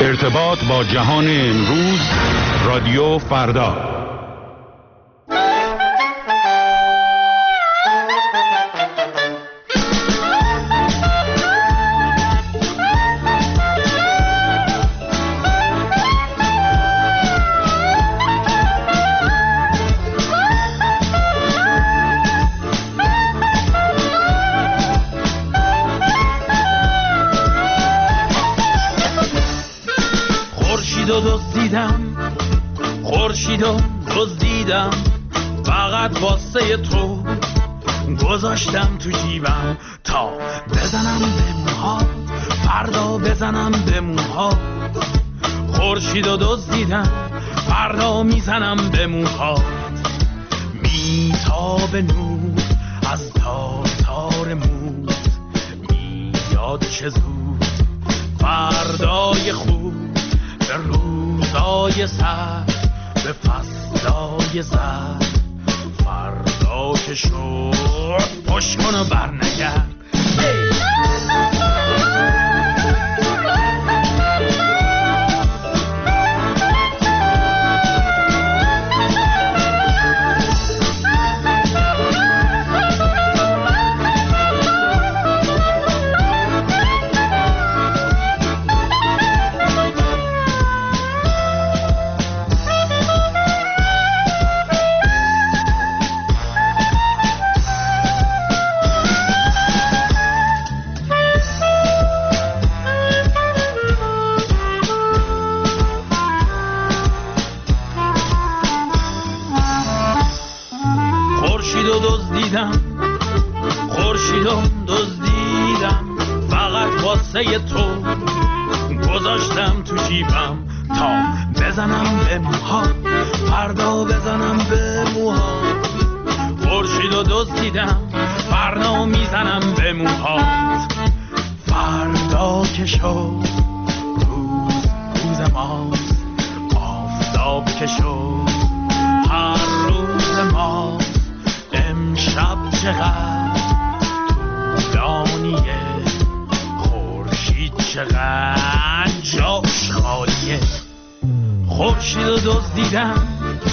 ارتباط با جهان امروز، رادیو فردا. خورشیدو دزدیدم فقط واسه تو، گذاشتم تو جیبم تا بزنم به موها، فردا بزنم به موها. خورشیدو دزدیدم فردا میزنم به موها، میتابه نور از تار تار موت، میاد چه زود فردای خوب، به روزای سر، به فصلای زر. فردا که شد پشت کن و برنگرد. خورشیدو دزدیدم فقط واسه تو، گذاشتم تو جیبم تا بزنم به موها، فردا بزنم به موها. خورشیدو دزدیدم فردا میزنم به موها، فردا که شد روز ماست، آفتاب که شد هر روز ماست. امشب چقدر طولانیه، خورشید چقدر جاش خالیه. خورشیدو دزدیدم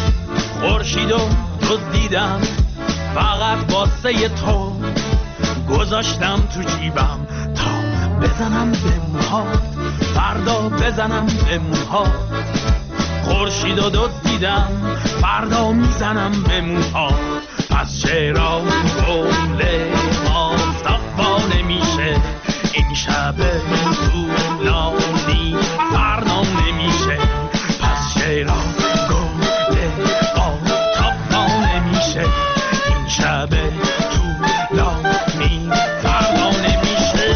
فقط واسه تو، گذاشتم تو جیبم تا بزنم به موها، فردا بزنم به موها. خورشیدو دزدیدم فردا میزنم به موها، پس چرا گل آفتاب وا نمیشه، این شب طولانی فردا نمیشه. پس چرا گل آفتاب وا نمیشه، این شب طولانی فردا نمیشه.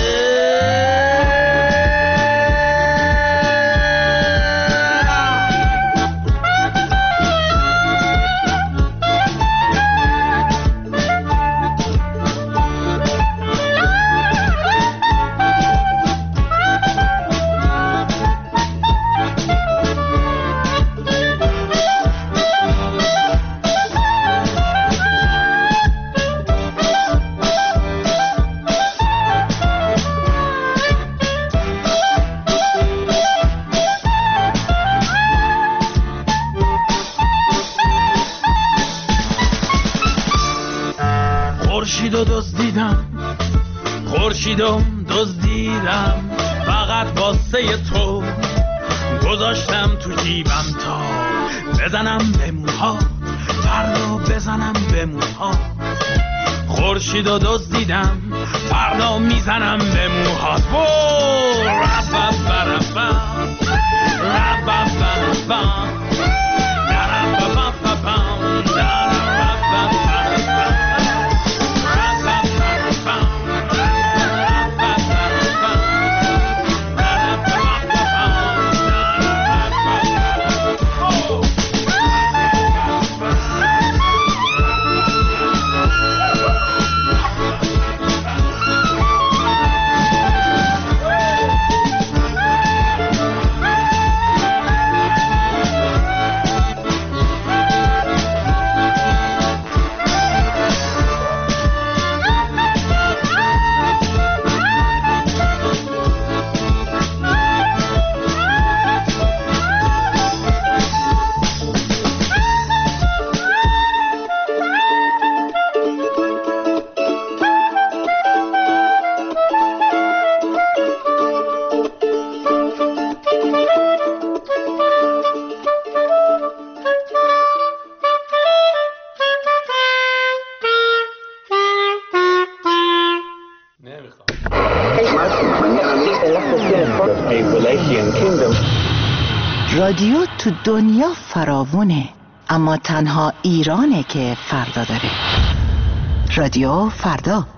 خورشیدو دزدیدم فقط واسه تو، گذاشتم تو جیبم تا بزنم به موها، فردا بزنم به موها. خورشیدو دزدیدم فردا میزنم به موها. Appalachian Kingdom. رادیو تو دنیا فراوونه، اما تنها ایرانه که فردا داره. رادیو فردا.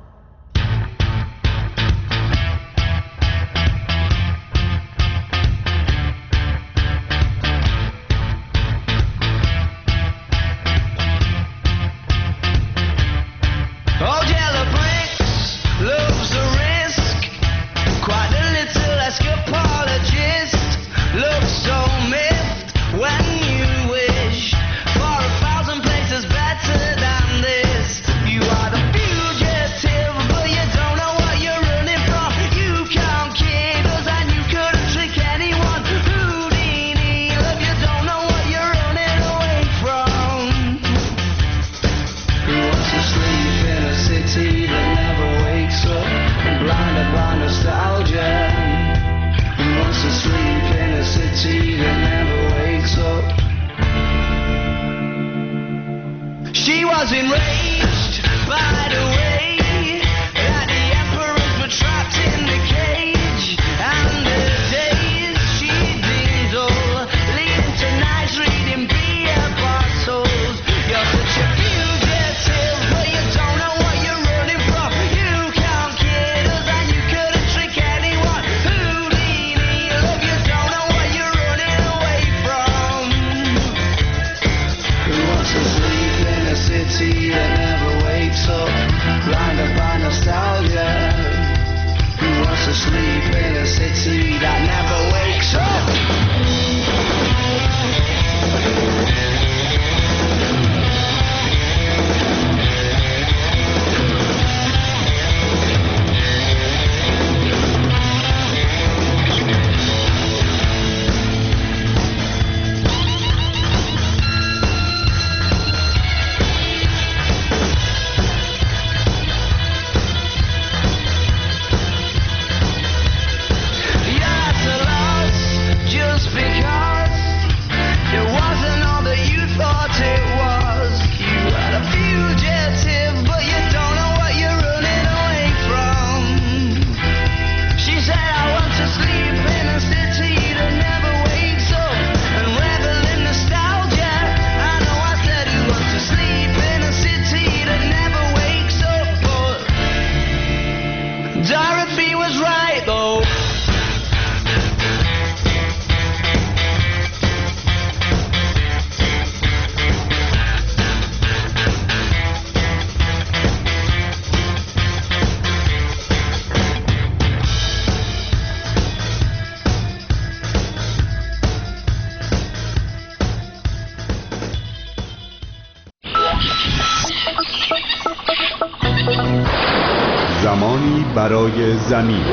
زمانی برای زمین.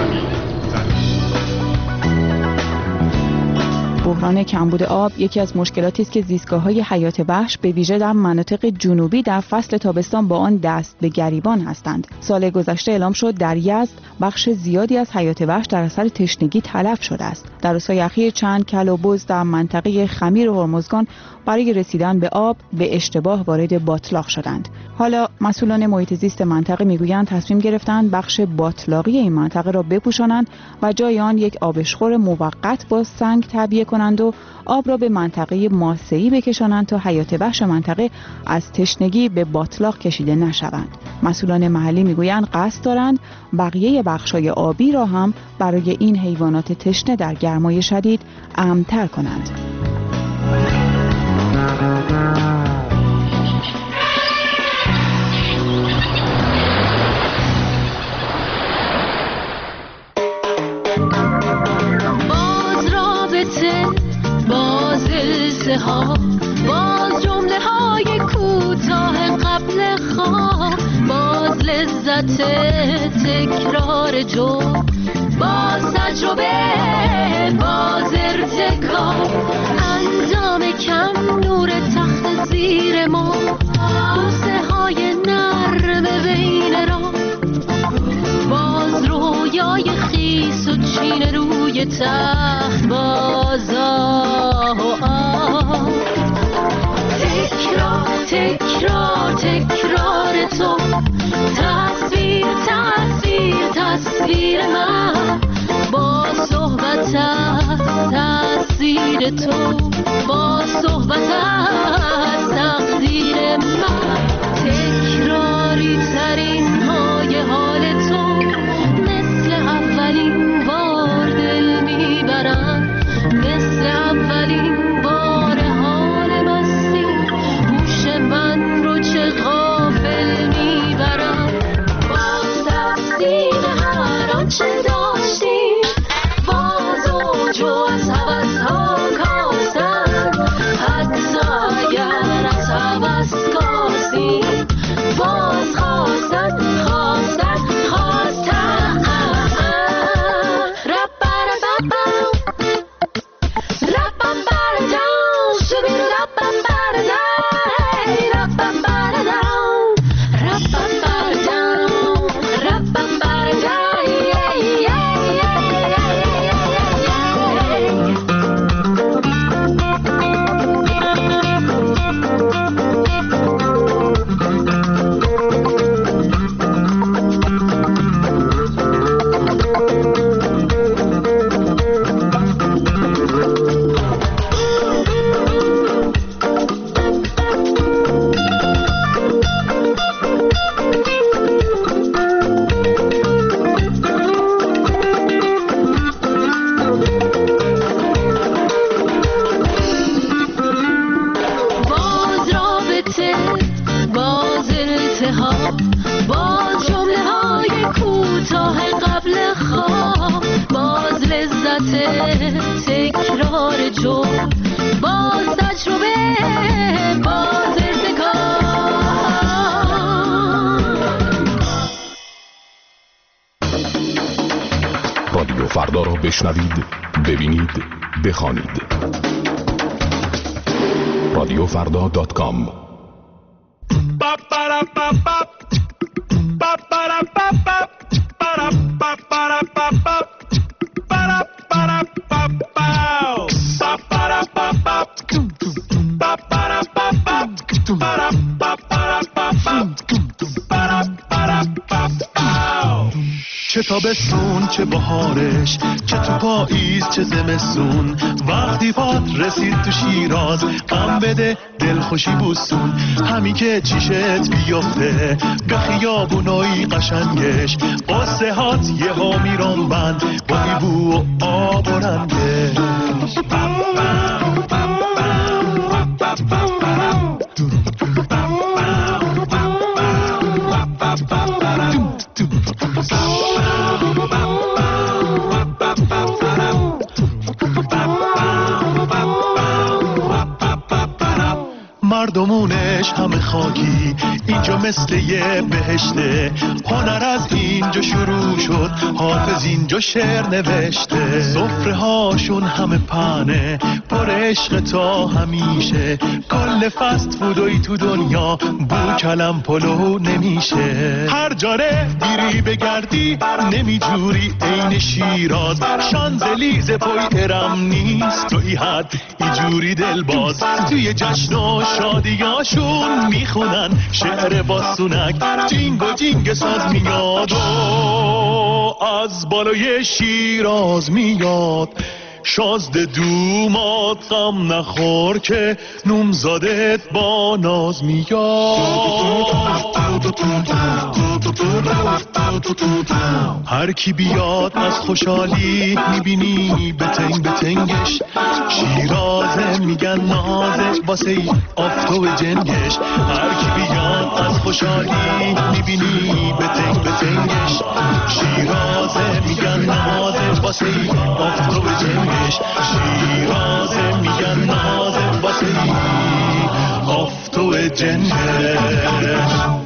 بحران کمبود آب یکی از مشکلاتی است که زیستگاه‌های حیات وحش به ویژه در مناطق جنوبی در فصل تابستان با آن دست به گریبان هستند. سال گذشته اعلام شد در یزد بخش زیادی از حیات وحش در اثر تشنگی تلف شده است. در روزهای اخیر چند کل و بز در منطقه خمیر هرمزگان برای رسیدن به آب به اشتباه وارد باتلاق شدند. حالا مسئولان محیط زیست منطقه میگویند تصمیم گرفتند بخش باتلاقی این منطقه را بپوشانند و جای آن یک آبشخور موقت با سنگ تعبیه کنند و آب را به منطقه ماسه‌ای بکشانند تا حیات وحش منطقه از تشنگی به باتلاق کشیده نشوند. مسئولان محلی میگویند قصد دارند بقیه بخش‌های آبی را هم برای این حیوانات تشنه در گرمای شدید امن‌تر کنند. باز جمله های کوتاه قبل خواب، باز لذت تکرار جو، باز تجربه، باز ارتکاب، انجام کم نور تخت زیر ما، بوسه های نرم بین را، باز رویای خیس و چین روی تخت، باز آه و آه، تکرار تکرار تو، تصویر من، با صحبت تأثیر تو با صحبت از تقدیر من تکراری ترین های حال تو مثل اولین بار دل میبرن مثل اولین بار حال مستی گوش من رو چه غافل میبرن باز تفسیر هر آنچه داشتیم باز اوجو از حوث ها کاستن حتی اگر از حوث کاستیم باز خواستن باز جمله های کوتاه قبل خواب باز لذت تکرار جمل باز تجربه باز ارتکاب رادیو فردا را بشنوید، ببینید، بخوانید. رادیوفردا.com چه تابستون چه بهارش، چه تو پاییز چه زمستون، وقتی پات رسید تو شیراز غم بده دلخوشی بوسون، همی که چیشت بیفته به خیابونای قشنگش، قصه هات یه ها میرون بند با بو و آب و رنگش. مردمونش همه خاکی، اینجا مثل یه بهشته، هنر از اینجا شروع شد، حافظ اینجا شعر نوشته، سفره هاشون همه پنه پر عشق تا همیشه، کل فست فودوی تو دنیا بو کلم پلو نمیشه، هر جاره بیری بگردی نمی جوری این شیراز، شانزلیزه پای ارم نیست توی حد ایجوری دل باز، توی جشن و شادیاشون میخونن شعر باسونک، جینگ و جینگ ساز میاد و از بالای شیراز میاد، شازده دومات غم نخور که نومزادت با ناز میاد، هر کی بیاد از خوشحالی میبینی بتنگ بتنگش، شیرازه میگن نازه واسه ای آفتاب جنگش، هر کی بیاد از خوشحالی میبینی بتنگ بتنگش، شیرازه میگن نازه واسه ای آفتاب جنگش، شیرازه میگن نازه واسه ای آفتاب جنگش.